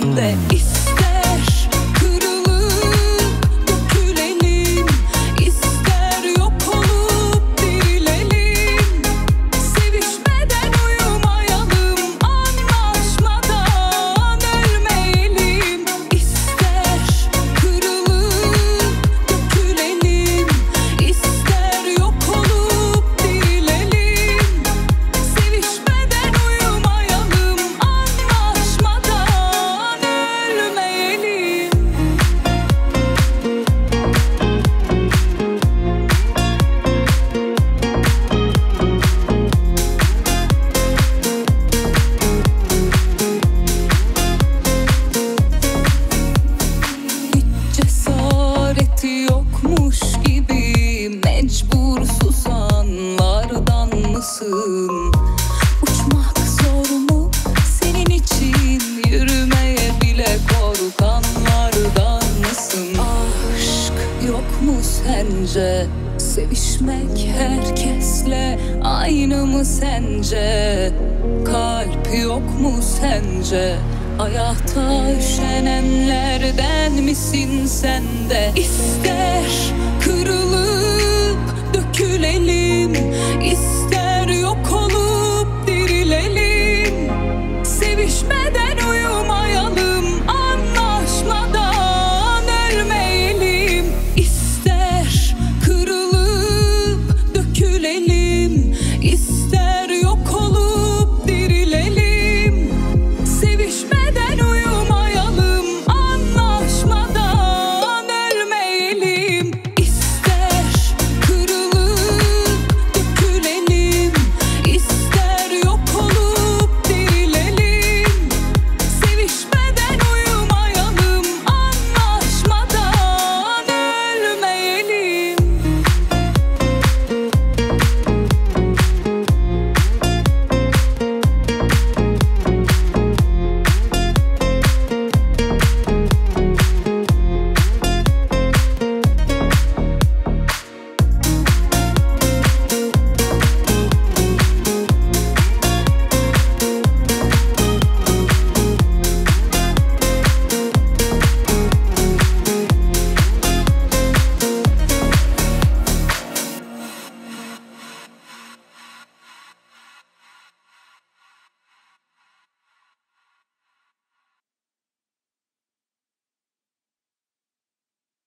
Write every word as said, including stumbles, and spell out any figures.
sende. İster kırılıp dökülelim, ister yok olup dirilelim. Sevişmeden uyumayalım, anlaşmadan ölmeyelim. İster kırılıp dökülelim, ister yok olup dirilelim. Sevişmeden uyumayalım, anlaşmadan ölmeyelim. Hiç cesareti yokmuş gibi mecbursuz anlardan mısın? Uçmak zor mu senin için, yürümeye bile korkanlardan mısın? Aşk yok mu sence? Sevişmek herkesle aynı mı sence? Kalp yok mu sence? Hayata üşenenlerden misin sen de? İster kırılıp dökülelim, ister